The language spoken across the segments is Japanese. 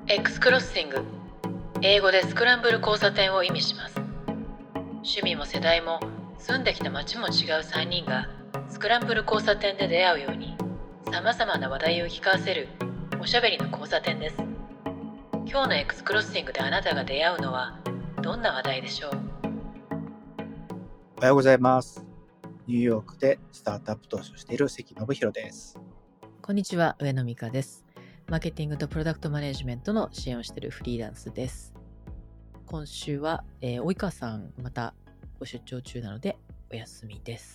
X クロッシング、英語でスクランブル交差点を意味します。趣味も世代も住んできた街も違う3人がスクランブル交差点で出会うように、さまざまな話題を聞かせるおしゃべりの交差点です。今日の X クロッシングであなたが出会うのはどんな話題でしょう。 おはようございます。ニューヨークでスタートアップ投資をしている関信弘です。 こんにちは、上野美香です。マーケティングとプロダクトマネジメントの支援をしているフリーランスです。今週は、及川さんまたご出張中なのでお休みです。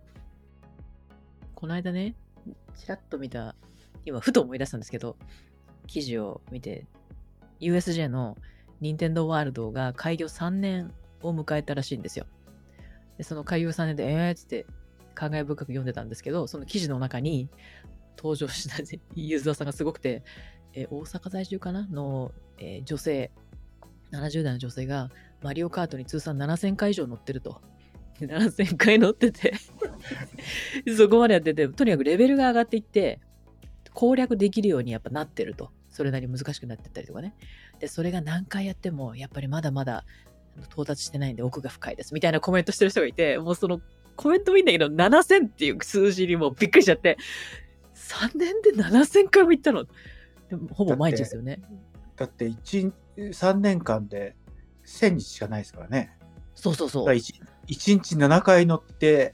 この間ね、ちらっと見た、今ふと思い出したんですけど、記事を見て USJ の任天堂ワールドが開業3年を迎えたらしいんですよ。でその開業3年でって感慨深く読んでたんですけど、その記事の中に登場したユーザーさんがすごくて、大阪在住かなの、女性70代の女性がマリオカートに通算7000回以上乗ってると。7000回乗っててそこまでやってて、とにかくレベルが上がっていって攻略できるようにやっぱなってると。それなりに難しくなってったりとかね。でそれが何回やってもやっぱりまだまだ到達してないんで奥が深いですみたいなコメントしてる人がいて、もうそのコメントもいいんだけど7000っていう数字にもうびっくりしちゃって、3年で7000回も行ったの。でもほぼ毎日ですよね。 だって3年間で1000日しかないですからね。 そうそうそう。 1日7回乗って、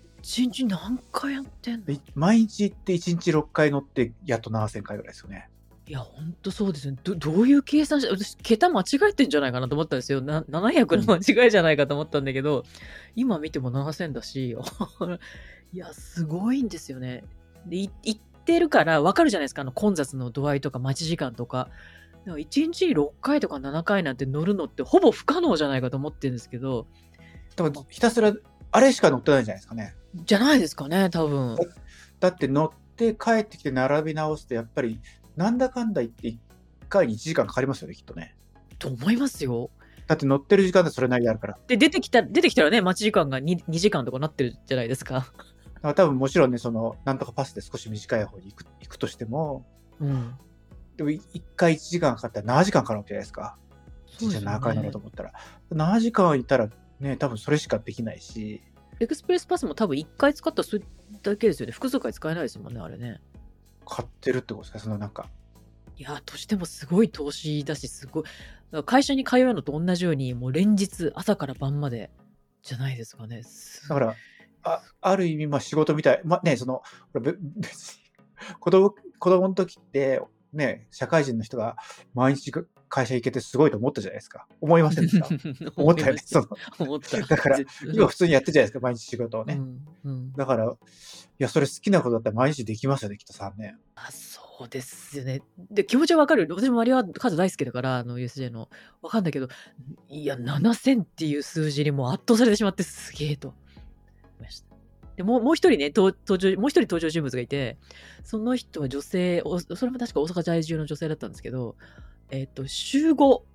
1日何回やってんの？ 毎日行って1日6回乗ってやっと7000回ぐらいですよね。 いやほんとそうですね。どういう計算して、私桁間違えてんじゃないかなと思ったんですよ。700の間違いじゃないかと思ったんだけど、今見ても7000だしいやすごいんですよね。で行ってるから分かるじゃないですか、混雑の度合いとか待ち時間とか。1日6回とか7回なんて乗るのってほぼ不可能じゃないかと思ってるんですけど、 多分ひたすらあれしか乗ってないんじゃないですかね。 じゃないですかね、多分。 だって乗って帰ってきて並び直すとやっぱりなんだかんだ言って1回に1時間かかりますよね、きっとね。 と思いますよ。 だって乗ってる時間でそれなりにあるから。 で出てきたらね、待ち時間が 2時間とかなってるじゃないですか。 だから多分もちろんね、なんとかパスで少し短い方に行くとしても、でも1回1時間かかったら7時間かかるわけじゃないですか。 そうですよね。 7回乗ろうと思ったら。7時間いたらね、多分それしかできないし。 エクスプレスパスも多分1回使ったらそれだけですよね。複数回使えないですもんね、あれね。 買ってるってことですか、なんか。 いや、としてもすごい投資だし、すごい。会社に通うのと同じように、もう連日朝から晩までじゃないですかね。 だから、ある意味、仕事みたい。別に子供の時って、ね、社会人の人が毎日会社行けてすごいと思ったじゃないですか。思いませんでした？思ったよね。 思った。 だから、今普通にやってるじゃないですか、毎日仕事をね。だから、いや、それ好きなことだったら毎日できますよね、きっと3年。 そうですよね。で、気持ちはわかる。私もマリオカート大好きだから、USJ の。わかんないけど、いや、7000っていう数字にもう圧倒されてしまってすげえと思いました。でもう一人ね、もう一人登場人物がいて、その人は女性、それも確か大阪在住の女性だったんですけど、週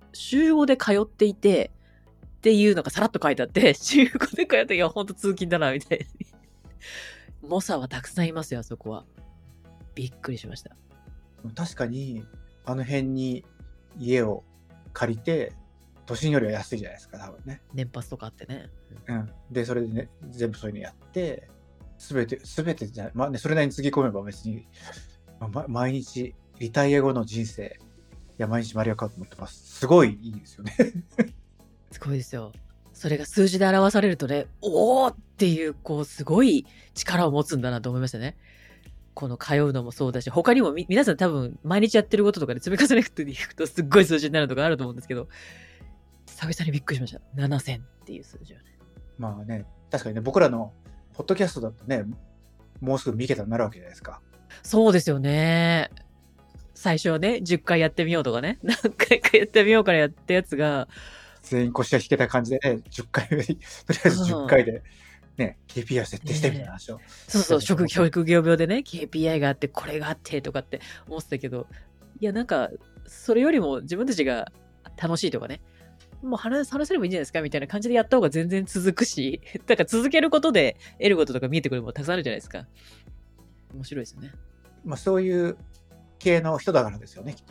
5で通っていて、っていうのがさらっと書いてあって、週5で通って、いや、ほんと通勤だな、みたいな。猛者はたくさんいますよ、あそこは。びっくりしました。 確かに、あの辺に家を借りて、都心よりは安いじゃないですか、多分ね。 年パスとかあってね。 で、それでね、全部そういうのやって、すべてじゃない、それなりにつぎ込めば別に、毎日、リタイア後の人生、毎日マリオカート持ってます。すごいいいですよね。 すごいですよ。それが数字で表されるとね、おーっていう、すごい力を持つんだなと思いましたね。この通うのもそうだし、他にも皆さん多分毎日やってることとかで積み重ねていくとすっごい数字になるとかあると思うんですけど、久々にびっくりしました。7000っていう数字はね。 確かにね、僕らのポッドキャストだとね、もうすぐ3桁になるわけじゃないですか。 そうですよね。最初はね、10回やってみようとかね、何回かやってみようからやったやつが、 全員腰が引けた感じでね、10回目、とりあえず10回でね、KPI を設定してみたいな話を。 そう、職業病でね、KPI があって、これがあってとかって思ってたけど、いや、なんか、それよりも自分たちが楽しいとかね、もう話せればいいんじゃないですかみたいな感じでやった方が全然続くし、だから続けることで得ることとか見えてくるものたくさんあるじゃないですか。面白いですよね。 そういう系の人だからですよね、きっとね。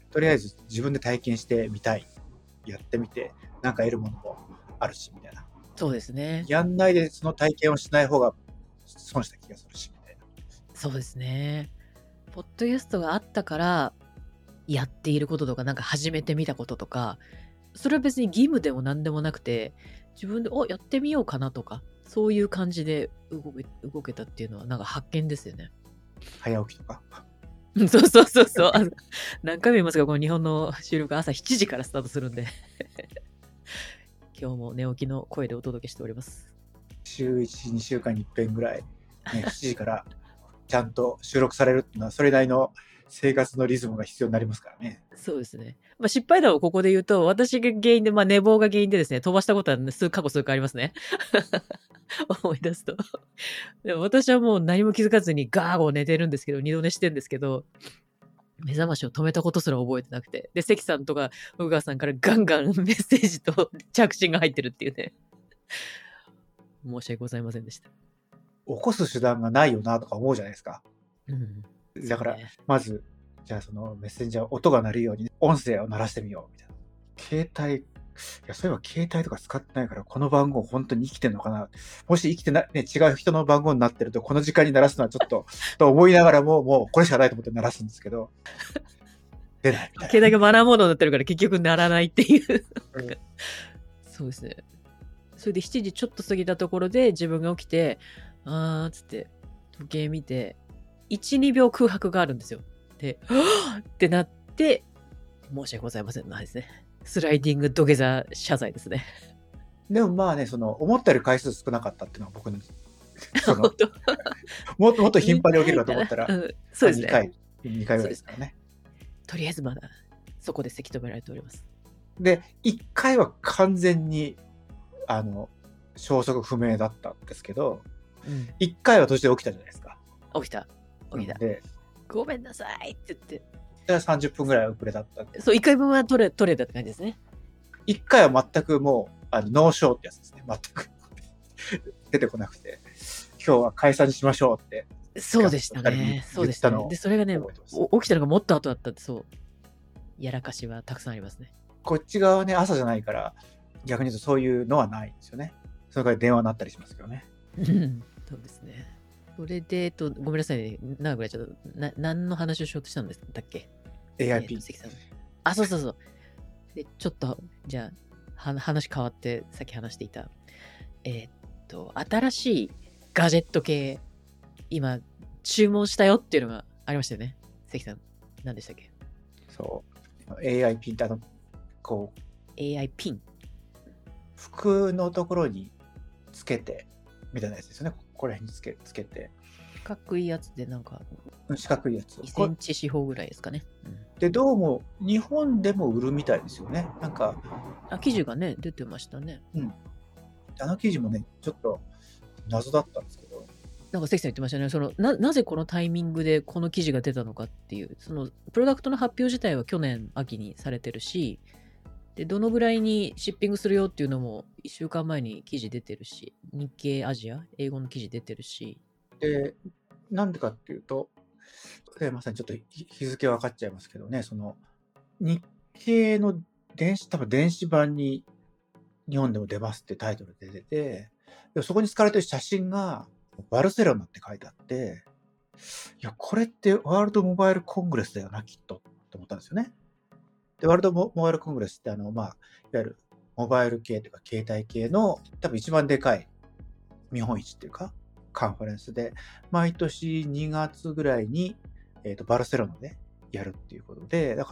とりあえず自分で体験してみたい。やってみて、なんか得るものもあるし、みたいな。 そうですね。 やんないでその体験をしない方が損した気がするし、みたいな。 そうですね。ポッドキャストがあったからやっていることとか、なんか始めてみたこととか、それは別に義務でも何でもなくて、自分でやってみようかなとか、そういう感じで動けたっていうのはなんか発見ですよね。 早起きとか。 そうそうそうそう。何回も言いますが、この日本の収録朝7時からスタートするんで今日も寝起きの声でお届けしております。 週1、2週間に1遍ぐらい、ね、7時からちゃんと収録されるっていうのは、それなりの生活のリズムが必要になりますからね。 そうですね。まあ、失敗談をここで言うと、私が原因で、寝坊が原因でですね、飛ばしたことは過去数回ありますね。思い出すと。でも私はもう何も気づかずにガーゴ寝てるんですけど、二度寝してるんですけど、目覚ましを止めたことすら覚えてなくて。で、関さんとか、宇川さんからガンガンメッセージと着信が入ってるっていうね。申し訳ございませんでした。 起こす手段がないよなとか思うじゃないですか。 うん。 だから、まず、じゃあそのメッセンジャー音が鳴るように音声を鳴らしてみようみたいな。携帯、そういえば携帯とか使ってないから、この番号本当に生きてんのかな。もし生きてない、ね、違う人の番号になってると、この時間に鳴らすのはちょっと、と思いながらも、もうこれしかないと思って鳴らすんですけど、出ないみたいな。 携帯がマナーモードになってるから結局鳴らないっていうそうですね。それで7時ちょっと過ぎたところで自分が起きて、つって時計見て、1、2秒空白があるんですよ。で、はぁってなって、申し訳ございませんのですね。スライディング土下座謝罪ですね。 でもまあね、思ったより回数少なかったっていうのは僕の、もっと頻繁に起きるかと思ったら、 そうですね。 2回ぐらいですからね。 とりあえずまだ、そこでせき止められております。 で、1回は完全に、消息不明だったんですけど、1回は途中で起きたじゃないですか。 起きた。で、ごめんなさいって言って。 それは30分ぐらい遅れだった。 そう、1回分は取れたって感じですね。 1回は全くもう、ノーショーってやつですね。全く出てこなくて、今日は解散しましょうって。 そうでしたね。そうでしたね。で、それがね、起きたのがもっと後だったって、そう。やらかしはたくさんありますね。 こっち側はね、朝じゃないから、逆に言うとそういうのはないんですよね。それから電話になったりしますけどね。 そうですね。それで、ごめんなさいね。長くなっちゃった。何の話をしようとしたんだっけ ?AIP。 そう。で、ちょっと、じゃあ、話変わって、さっき話していた。新しいガジェット系、今、注文したよっていうのがありましたよね。関さん、何でしたっけ？ そう。AI ピンってこう。 AI ピン。 服のところにつけて、みたいなやつですよね。ここら辺につけて。 四角いやつでなんか。 四角いやつ。 2センチ四方ぐらいですかね。 で、どうも日本でも売るみたいですよね。なんか。 記事がね、出てましたね。 記事もね、ちょっと謎だったんですけど。 なんか関さん言ってましたね。なぜこのタイミングでこの記事が出たのかっていう、プロダクトの発表自体は去年秋にされてるし、で、どのぐらいにシッピングするよっていうのも1週間前に記事出てるし、日経アジア、英語の記事出てるし。 で、なんでかっていうと、まさにちょっと日付分かっちゃいますけどね、日経の多分電子版に日本でも出ますってタイトルで出てて、そこに使われてる写真がバルセロナって書いてあって、いや、これってワールドモバイルコングレスだよな、きっと、と思ったんですよね。で、ワールドモバイルコングレスっていわゆるモバイル系というか携帯系の多分一番でかい見本市っていうかカンファレンスで、毎年2月ぐらいに、バルセロナでやるっていうことで、だから、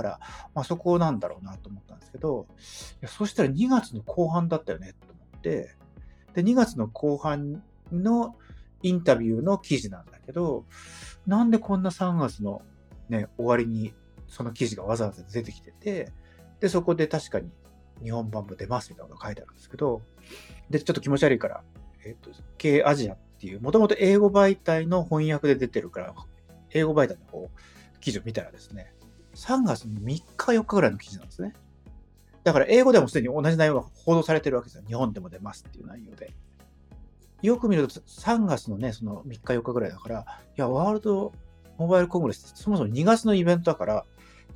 そこなんだろうなと思ったんですけど、そしたら2月の後半だったよねと思って、で、2月の後半のインタビューの記事なんだけど、なんでこんな3月のね、終わりにその記事がわざわざ出てきてて、で、そこで確かに日本版も出ますみたいなのが書いてあるんですけど、で、ちょっと気持ち悪いから、K アジアっていう、もともと英語媒体の翻訳で出てるから、英語媒体の記事を見たらですね、3月の3日4日ぐらいの記事なんですね。だから英語でもすでに同じ内容が報道されてるわけですよ。日本でも出ますっていう内容で。よく見ると3月のね、その3日4日ぐらいだから、いや、ワールドモバイルコングレスってそもそも2月のイベントだから、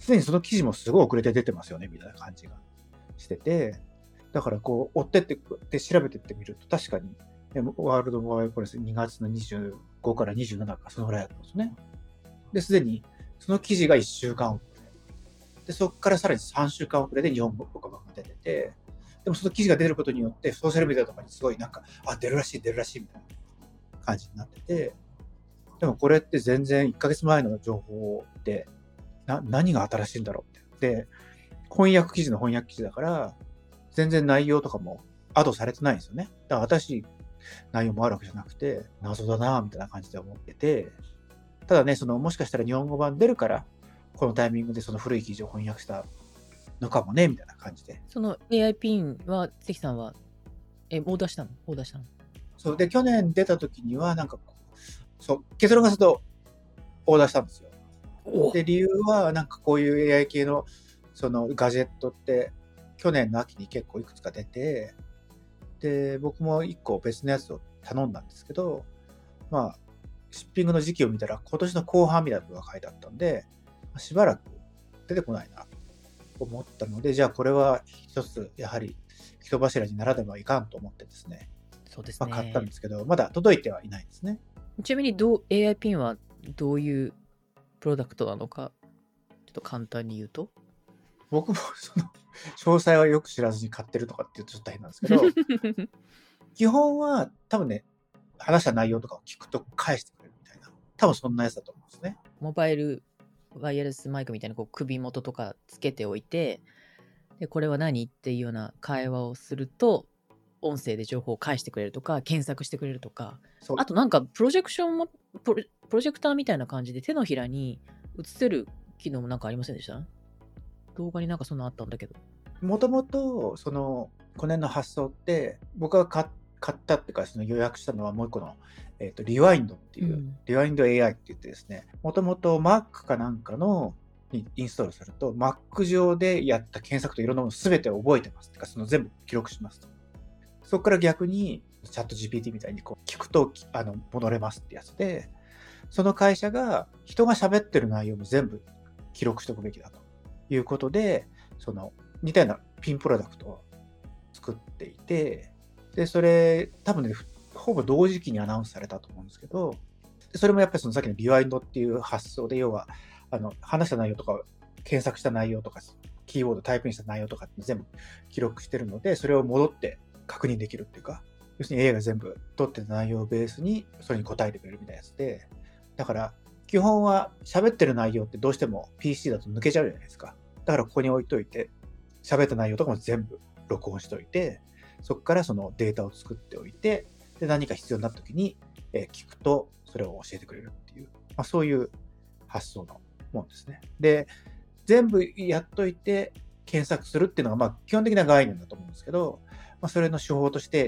すでにその記事もすごい遅れて出てますよね、みたいな感じがしてて、だからこう、追ってってで調べてってみると、確かに、ワールドモバイルコングレス2月の25から27か、そのぐらいだったんですね。で、すでにその記事が1週間遅れ。で、そこからさらに3週間遅れで日本語版が出てて、でもその記事が出ることによって、ソーシャルメディアとかにすごいなんか、出るらしいみたいな感じになってて、でもこれって全然1ヶ月前の情報で、何が新しいんだろうって。で、翻訳記事だから、全然内容とかもアドされてないんですよね。だから新しい内容もあるわけじゃなくて、謎だなぁみたいな感じで思ってて、ただね、もしかしたら日本語版出るから、このタイミングでその古い記事を翻訳したのかもね、みたいな感じで。 その AI ピンは、関さんは、オーダーしたの？ そう。で、去年出た時には、なんかそう、結論がすると、オーダーしたんですよ。で、理由は、なんかこういう AI 系の、ガジェットって、去年の秋に結構いくつか出て、で、僕も1個別のやつを頼んだんですけど、まあ、シッピングの時期を見たら、今年の後半みたいなことが書いてあったんで、しばらく出てこないな、と思ったので、じゃあこれは一つ、やはり、人柱にならねばいかんと思ってですね、 そうですね。 買ったんですけど、まだ届いてはいないですね。 ちなみにAI ピンはどういうプロダクトなのか、ちょっと簡単に言うと。 僕も詳細はよく知らずに買ってるとかって言うとちょっと大変なんですけど、基本は多分ね、話した内容とかを聞くと返してくれるみたいな、多分そんなやつだと思うんですね。 モバイルワイヤレスマイクみたいなこう首元とかつけておいて、でこれは何っていうような会話をすると、音声で情報を返してくれるとか、検索してくれるとか、あとなんかプロジェクターみたいな感じで手のひらに映せる機能もなんかありませんでした？動画になんかそんなあったんだけど。 もともと、この辺の発想って、僕が買ったっていうか、予約したのはもう一個の、リワインドっていう、リワインド AI って言ってですね、もともと Mac かなんかにインストールすると、Mac 上でやった検索といろんなもの全て覚えてますっていうか、全部記録しますと。そこから逆に、チャット GPT みたいにこう聞くと戻れますってやつで、その会社が人が喋ってる内容も全部記録しておくべきだということで、似たようなピンプロダクトを作っていて、で、それ多分ね、ほぼ同時期にアナウンスされたと思うんですけど、それもやっぱりさっきのリワインドっていう発想で、要は、話した内容とか、検索した内容とか、キーボードタイプにした内容とかって全部記録してるので、それを戻って確認できるっていうか、要するに AI が全部取ってた内容をベースにそれに答えてくれるみたいなやつで、だから基本は喋ってる内容ってどうしても PC だと抜けちゃうじゃないですか。だからここに置いといて、喋った内容とかも全部録音しておいて、そこからそのデータを作っておいて、で何か必要になった時に聞くとそれを教えてくれるっていう、そういう発想のもんですね。で、全部やっといて検索するっていうのが基本的な概念だと思うんですけど、それの手法として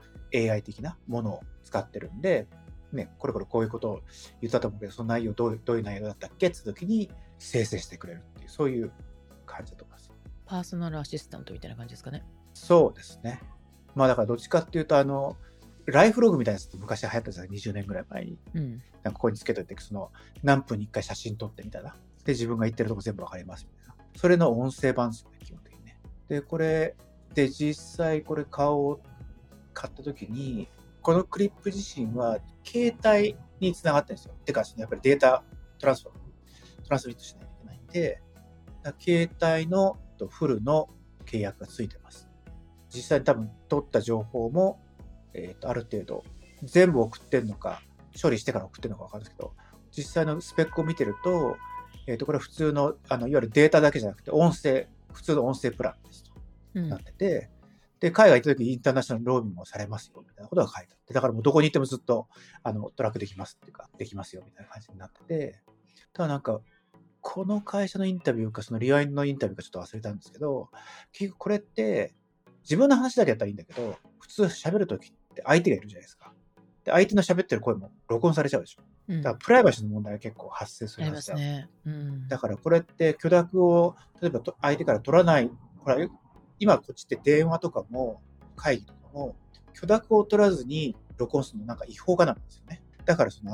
AI 的なものを使ってるんで、ね、これこういうことを言ったと思うけど、その内容どういう内容だったっけって時に生成してくれるっていう、そういう感じだと思います。 パーソナルアシスタントみたいな感じですかね。 そうですね。だからどっちかっていうと、ライフログみたいなやつって昔流行ったじゃない、20年ぐらい前に。なんかここにつけといて、何分に1回写真撮ってみたいな。で、自分が言ってるとこ全部わかりますみたいな。それの音声版ですよね、基本的にね。で、これで実際これ買った時に、このクリップ自身は携帯につながってるんですよ。てか、やっぱりデータトランスミットしないといけないんで、携帯のフルの契約がついてます。実際に多分取った情報も、ある程度全部送ってるのか、処理してから送ってるのか分かるんですけど、実際のスペックを見てると、これは普通の、いわゆるデータだけじゃなくて、普通の音声プランですとなってて、で、海外行った時にインターナショナルローミングもされますよ、みたいなことが書いてあって、だからもうどこに行ってもずっと、トラックできますっていうか、できますよ、みたいな感じになってて、ただなんか、この会社のインタビューか、そのリワインドのインタビューかちょっと忘れたんですけど、結局これって、自分の話だけやったらいいんだけど、普通喋るときって相手がいるじゃないですか。で、相手の喋ってる声も録音されちゃうでしょ。だからプライバシーの問題が結構発生するんですよ。だからこれって許諾を、例えば相手から取らない、ほら、今こっちって電話とかも会議とかも許諾を取らずに録音するのなんか違法かなんですよね。だから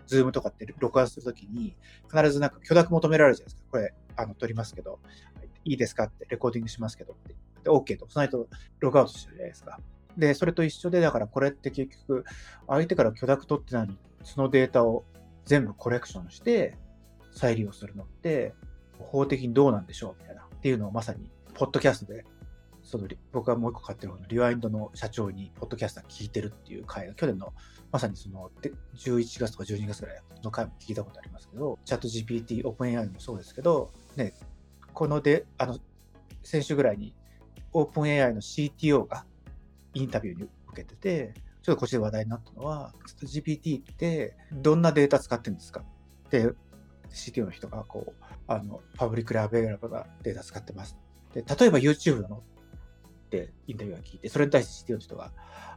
ズームとかって録画するときに、必ずなんか許諾求められるじゃないですか。これ、撮りますけど、いいですかって、レコーディングしますけどって。で、OK と。その後、ログアウトしてるじゃないですか。で、それと一緒で、だからこれって結局、相手から許諾取ってないのに、そのデータを全部コレクションして、再利用するのって、法的にどうなんでしょうみたいな。っていうのをまさに、ポッドキャストで、僕がもう一個買ってる方のリワインドの社長に、ポッドキャスター聞いてるっていう回が、去年の、まさに11月とか12月ぐらいの回も聞いたことありますけど、チャット GPT、オープン AI もそうですけど、ね、先週ぐらいに、オープン AI の CTO がインタビューに受けてて、ちょっとこっちで話題になったのは、チャット GPT ってどんなデータ使ってるんですかって、CTO の人がパブリックリアベイラブルなデータ使ってます。で、例えば YouTube なのってインタビューが聞いて、それに対して CTO の人が、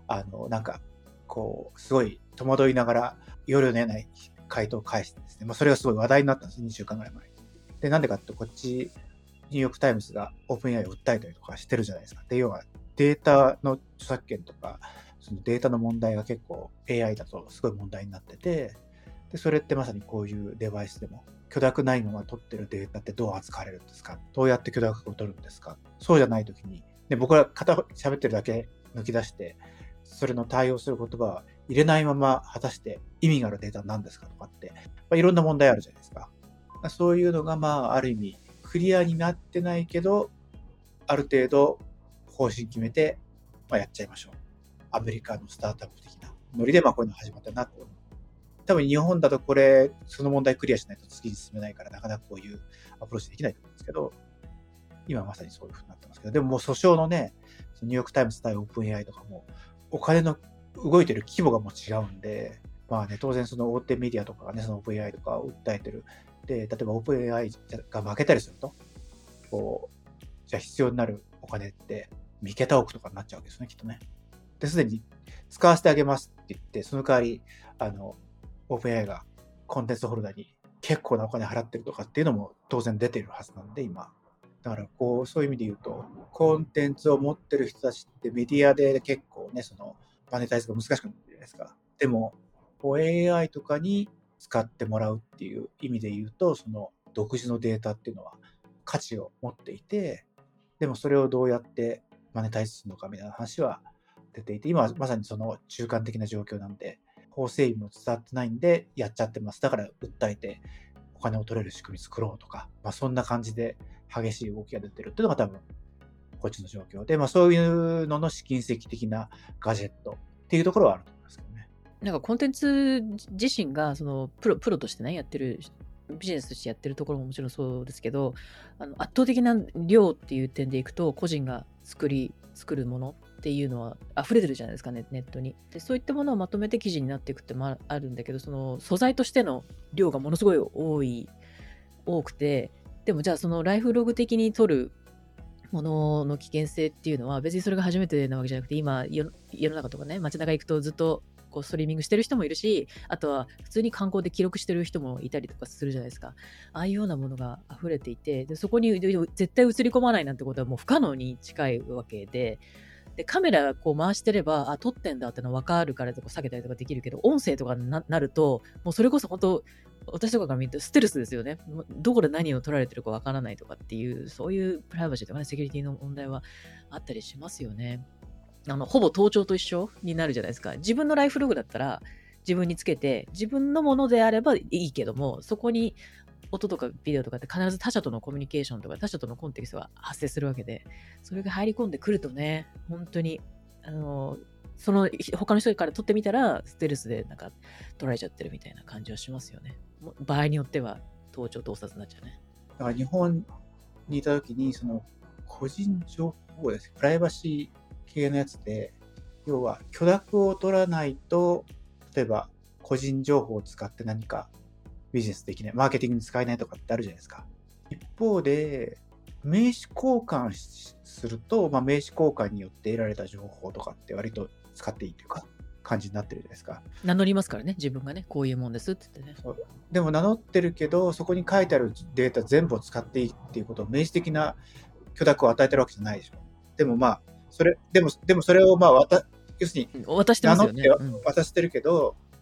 すごい戸惑いながら、夜の寝ない回答を返してですね、それがすごい話題になったんです、2週間ぐらい前に。で、なんでかってこっち、ニューヨークタイムズがオープン AI を訴えたりとかしてるじゃないですか。で、要はデータの著作権とか、そのデータの問題が結構 AI だとすごい問題になってて、で、それってまさにこういうデバイスでも、許諾ないまま取ってるデータってどう扱われるんですか？どうやって許諾を取るんですか？そうじゃないときに、で、僕は喋ってるだけ抜き出して、それの対応する言葉は入れないまま果たして意味があるデータなんですかとかって、いろんな問題あるじゃないですか。そういうのがある意味クリアになってないけど、ある程度方針決めて、やっちゃいましょう。アメリカのスタートアップ的なノリでこういうの始まったなと。多分日本だとその問題クリアしないと次に進めないから、なかなかこういうアプローチできないと思うんですけど、今まさにそういう風になってますけど、でももう訴訟のね、ニューヨークタイムズ対オープン AI とかも、お金の動いてる規模がもう違うんで、当然その大手メディアとかがね、そのオープン AI とかを訴えてる。で、例えばオープン AI が負けたりすると、じゃあ必要になるお金って3桁億とかになっちゃうわけですね、きっとね。で、すでに使わせてあげますって言って、その代わり、オープン AI がコンテンツホルダーに結構なお金払ってるとかっていうのも当然出てるはずなんで、今。だからそういう意味で言うと、コンテンツを持ってる人たちってメディアで結構ね、そのマネタイズが難しくなってるじゃないですか。でも、AI とかに使ってもらうっていう意味で言うと、その独自のデータっていうのは価値を持っていて、でもそれをどうやってマネタイズするのかみたいな話は出ていて、今はまさにその中間的な状況なんで、法整備も伝わってないんでやっちゃってます。だから訴えてお金を取れる仕組み作ろうとか、そんな感じで激しい動きが出てるっていうのが多分こっちの状況で、そういうのの試金石的なガジェットっていうところはあると思いますけどね。 なんかコンテンツ自身がそのプロとしてねやってるビジネスとしてやってるところももちろんそうですけど、圧倒的な量っていう点でいくと個人が作るものっていうのは溢れてるじゃないですかね、ネットに。でそういったものをまとめて記事になっていくってもあるんだけど、その素材としての量がものすごい多くて、でもじゃあそのライフログ的に取るものの危険性っていうのは別にそれが初めてなわけじゃなくて、今世の中とかね、街中行くとずっとストリーミングしてる人もいるし、あとは普通に観光で記録してる人もいたりとかするじゃないですか。ああいうようなものが溢れていて、でそこに絶対映り込まないなんてことはもう不可能に近いわけで、カメラ回してれば撮ってんだっての分かるからとか下げたりとかできるけど、音声とかに なるともうそれこそ本当私とかから見るとステルスですよね。どこで何を撮られてるか分からないとかっていう、そういうプライバシーとかね、セキュリティの問題はあったりしますよね。ほぼ盗聴と一緒になるじゃないですか。自分のライフログだったら自分につけて、自分のものであればいいけども、そこに音とかビデオとかって必ず他者とのコミュニケーションとか他者とのコンテキストが発生するわけで、それが入り込んでくるとね、本当にその他の人から撮ってみたらステルスでなんか取られちゃってるみたいな感じはしますよね。場合によっては盗聴盗撮になっちゃうね。 だから日本にいた時にその個人情報です、プライバシー系のやつで、要は許諾を取らないと、例えば個人情報を使って何かビジネスできない、マーケティングに使えないとかってあるじゃないですか。一方で名刺交換すると、名刺交換によって得られた情報とかって割と使っていいというか感じになってるじゃないですか。 名乗りますからね、自分がね、こういうもんですって言ってね。 そうでも名乗ってるけど、そこに書いてあるデータ全部を使っていいっていうことを明示的な許諾を与えてるわけじゃないでしょ。でもでもそれを要するに渡してますよね。 名乗って渡してるけど、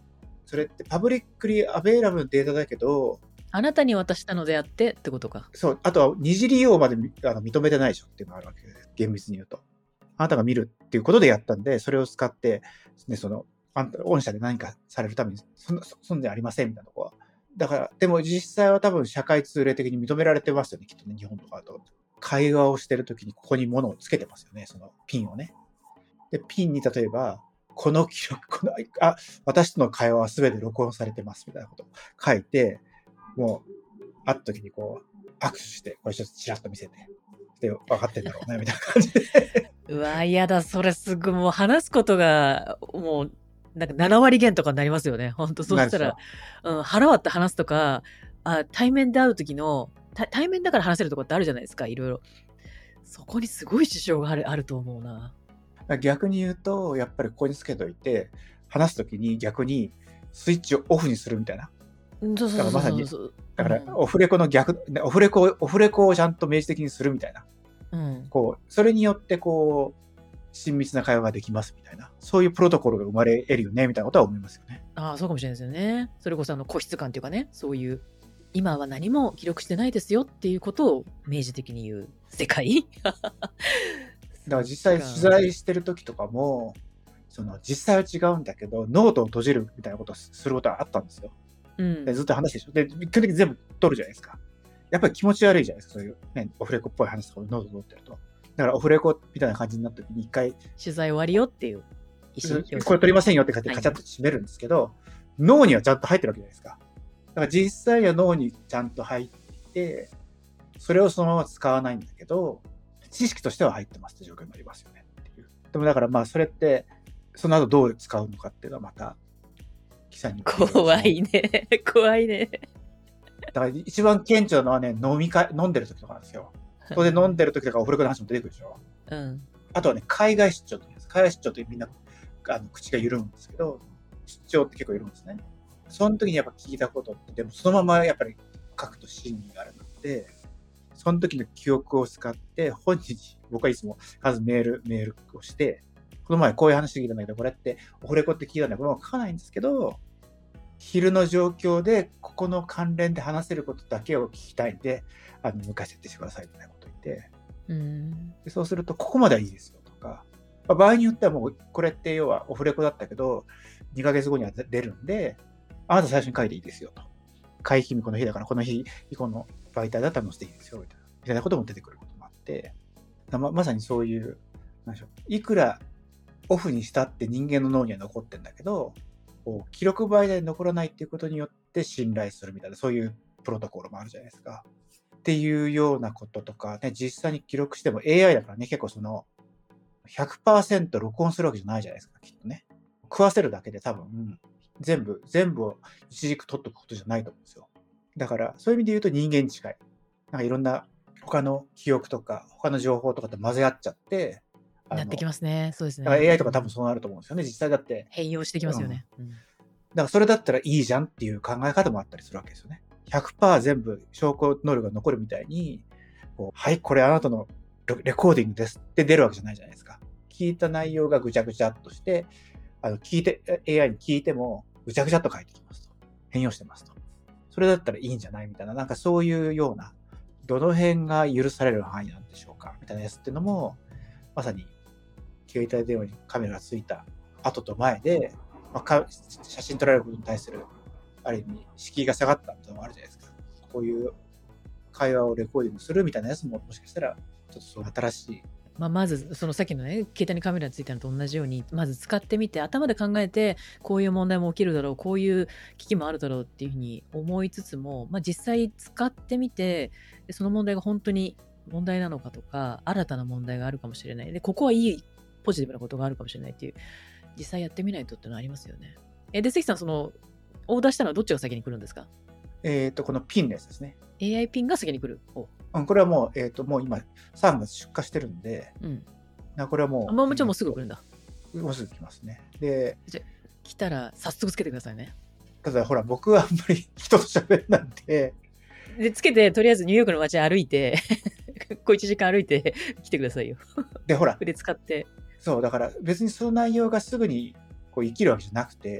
それってパブリックリアベイラブルのデータだけど、 あなたに渡したのであってってことか。 そう、あとは二次利用まで認めてないでしょっていうのがあるわけです。厳密に言うと。あなたが見るっていうことでやったんで、それを使って、ね、御社で何かされるために、そんでありませんみたいなとこは。だから、でも実際は多分社会通例的に認められてますよね、きっとね、日本とかだと。会話をしてるときにここに物をつけてますよね、そのピンをね。で、ピンに例えば、この記録、私との会話は全て録音されてますみたいなことを書いて、もう、会った時にこう、握手して、これちょっとチラッと見せて、で、分かってんだろうね、みたいな感じで。 うわ、嫌だ、それすぐもう話すことが、もう、なんか7割減とかになりますよね。本当そうしたら、腹割って話すとか、対面で会う時の、対面だから話せるとこってあるじゃないですか、いろいろ。そこにすごい支障があると思うな。 逆に言うと、やっぱりここにつけといて、話すときに逆にスイッチをオフにするみたいな。 そうだからまさに、 そうだからオフレコの逆、オフレコをちゃんと明示的にするみたいな。こう、それによってこう、親密な会話ができますみたいな。そういうプロトコルが生まれ得るよね、みたいなことは思いますよね。 そうかもしれないですよね。それこそ個室感というかね、そういう、今は何も記録してないですよっていうことを明示的に言う世界だから実際取材してる時とかも、実際は違うんだけど、ノートを閉じるみたいなことをすることはあったんですよ。でずっと話してでしょ。で、基本的に全部取るじゃないですか。やっぱり気持ち悪いじゃないですか、そういうね、オフレコっぽい話とかノート取ってると。だからオフレコみたいな感じになった時に一回、 取材終わりよっていう意思。 これ取りませんよって感じでカチャッと閉めるんですけど、脳にはちゃんと入ってるわけじゃないですか。だから実際は脳にちゃんと入って、それをそのまま使わないんだけど、知識としては入ってますって状況になりますよねっていう。でもだからまあそれって、その後どう使うのかっていうのはまた、記者に怖いね。怖いね。 だから一番顕著なのはね、飲んでる時とかなんですよ。当然飲んでる時とかオフレコの話も出てくるでしょ。あとはね、海外出張って言うんです。海外出張ってみんな口が緩むんですけど、出張って結構緩むんですね。その時にやっぱ聞いたことって、でもそのままやっぱり書くと真偽があるので、その時の記憶を使って本人に僕はいつもまずメールをして、この前こういう話聞いたんだけど、これってオフレコって聞いたんだけど、これは書かないんですけど、昼の状況でここの関連で話せることだけを聞きたいんで、もう一回設定してくださいみたいなこと言って、でそうするとここまではいいですよとか、場合によってはもうこれって要はオフレコだったけど、2ヶ月後には出るんで、あなた最初に書いていいですよと。会期日この日だからこの日以降の媒体だったら載せていいですよみたいなことも出てくることもあって、まさにそういう、なんでしょう、いくらオフにしたって人間の脳には残ってんだけど、記録媒体で残らないっていうことによって信頼するみたいな、そういうプロトコルもあるじゃないですか。っていうようなこととか、ね、実際に記録しても AI だからね、結構100% 録音するわけじゃないじゃないですか、きっとね。食わせるだけで多分、全部を一軸取っておくことじゃないと思うんですよ。だから、そういう意味で言うと人間に近い。なんかいろんな他の記憶とか、他の情報とかと混ぜ合っちゃって、 なってきますね。そうですね。 だから AI とか多分そうなると思うんですよね。実際だって。 変容してきますよね。 だからそれだったらいいじゃんっていう考え方もあったりするわけですよね。100% 全部証拠能力が残るみたいに、はい、これあなたのレコーディングですって出るわけじゃないじゃないですか。聞いた内容がぐちゃぐちゃっとして、AI に聞いてもぐちゃぐちゃっと返ってきますと。変容してますと。それだったらいいんじゃないみたいな、なんかそういうような、どの辺が許される範囲なんでしょうかみたいなやつっていうのも、まさに携帯電話にカメラがついた後と前で、写真撮られることに対する、ある意味、敷居が下がったみたいなのもあるじゃないですか。こういう会話をレコーディングするみたいなやつも、もしかしたら、ちょっとそう新しい。 まず、さっきのね、携帯にカメラがついたのと同じように、まず使ってみて、頭で考えて、こういう問題も起きるだろう、こういう危機もあるだろうっていうふうに思いつつも、実際使ってみて、その問題が本当に問題なのかとか、新たな問題があるかもしれない。で、ここはいい、ポジティブなことがあるかもしれないっていう、実際やってみないとってのはありますよね。で、関さん、オーダーしたのはどっちが先に来るんですか？ このピンのやつですね。 AI ピンが先に来る。 これはもう、もう今、3月出荷してるんで、これはもう。 もちろんもうすぐ来るんだ。 もうすぐ来ますね。で、 来たら早速つけてくださいね。 ただほら、僕はあんまり人と喋るなんで。 で、つけて、とりあえずニューヨークの街歩いて、1時間歩いて来てくださいよ。 で、ほら。 で、使って。 そう、だから別にその内容がすぐに生きるわけじゃなくて、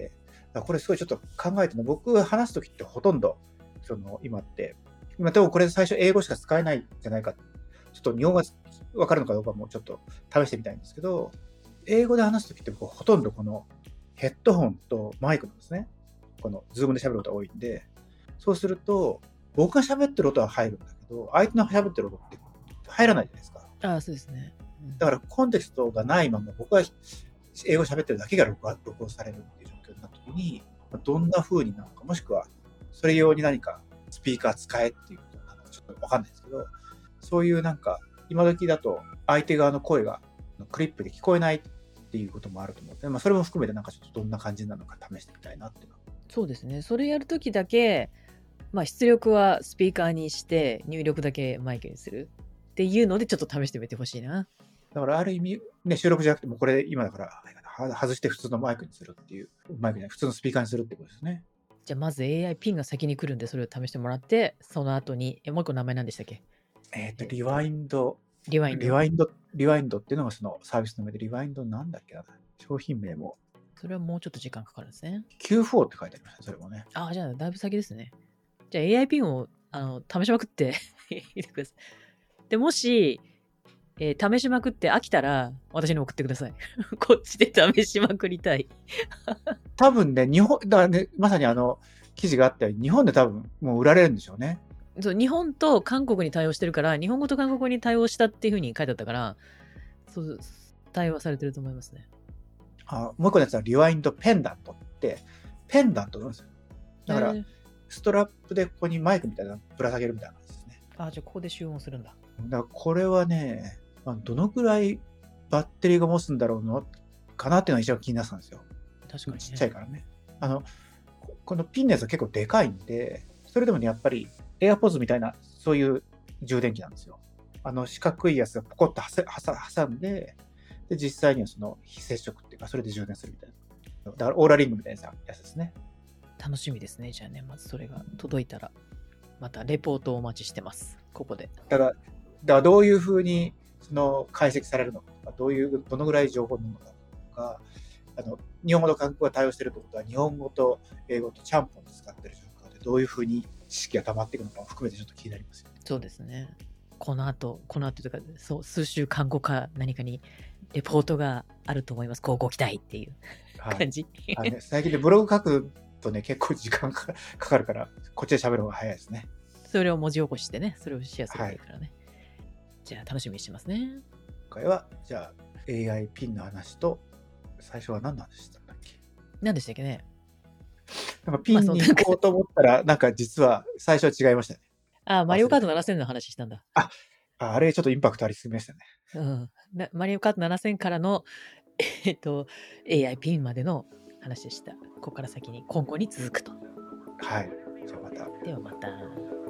らこれすごいちょっと考えてるの、僕話すときってほとんど、今でもこれ最初英語しか使えないんじゃないか。ちょっと日本語がわかるのかどうかもちょっと試してみたいんですけど、英語で話すときって僕ほとんどこのヘッドホンとマイクなんですね。このズームで喋ることが多いんで、そうすると、僕が喋ってる音は入るんだけど、相手の喋ってる音って入らないじゃないですか。 ああ、そうですね。 だからコンテキストがないまま僕が英語喋ってるだけが録音されるっていう状況になった時に、どんな風になるのか、もしくはそれ用に何かスピーカー使えっていうことなのかちょっとわかんないですけど、そういうなんか今時だと相手側の声がクリップで聞こえないっていうこともあると思うので、それも含めてなんかちょっとどんな感じなのか試してみたいなっていうのは。 そうですね。それやるときだけ、出力はスピーカーにして入力だけマイクにするっていうのでちょっと試してみてほしいな。 だからある意味、ね、収録じゃなくてもこれ今だから外して普通のマイクにするっていう、マイクじゃない、普通のスピーカーにするってことですね。 じゃあまず AI ピンが先に来るんでそれを試してもらって、その後に、もう一個名前何でしたっけ？ リワインドっていうのがそのサービスの名で、リワインドなんだっけな、商品名も。 それはもうちょっと時間かかるんですね。 Q4 って書いてありました、それもね。 ああ、じゃあだいぶ先ですね。じゃあ AI ピンを試しまくっていてください。で、もし、試しまくって飽きたら私に送ってください。こっちで試しまくりたい。 多分ね、だからね、まさに記事があったように、日本で多分もう売られるんでしょうね。 そう、日本と韓国に対応してるから、日本語と韓国語に対応したっていう風に書いてあったから、そう、対応されてると思いますね。 もう一個のやつはリワインドペンダントって、ペンダントなんですよ。だから、ストラップでここにマイクみたいなのぶら下げるみたいな感じですね。 じゃあここで集音するんだ。 だからこれはね、どのくらいバッテリーが持つんだろうのかなっていうのが一番気になったんですよ。 確かに、ね、 ちっちゃいからね。このピンのやつは結構でかいんで、それでもね、やっぱり AirPods みたいな、そういう充電器なんですよ。四角いやつがポコッと挟んで、で、実際にはその非接触っていうか、それで充電するみたいな。だからオーラリングみたいなやつですね。 楽しみですね。じゃあね、まずそれが届いたら、またレポートをお待ちしてます。ここで。 だからどういうふうに解析されるのかとか、どのぐらい情報なのかとか、日本語と韓国語が対応しているということは、日本語と英語とちゃんぽんで使っている状況で、どういうふうに知識が溜まっていくのかも含めてちょっと気になりますよね。 そうですね。この後というか、そう、数週間後か何かにレポートがあると思います。こうご期待っていう感じ。 ね、最近でブログ書くとね、結構時間かかるから、こっちで喋る方が早いですね。 それを文字起こしてね、それをシェアするといいからね。じゃあ楽しみにしてますね。 今回は、じゃあ AI ピンの話と、最初は何の話したんだっけ？ 何でしたっけね？ なんかピンに行こうと思ったら、なんか実は最初は違いましたね。 マリオカート7000の話したんだ。 あれちょっとインパクトありすぎましたね。 マリオカート7000からの、AI ピンまでの話でした。ここから先に今後に続くと。 はい。じゃあまた。 ではまた。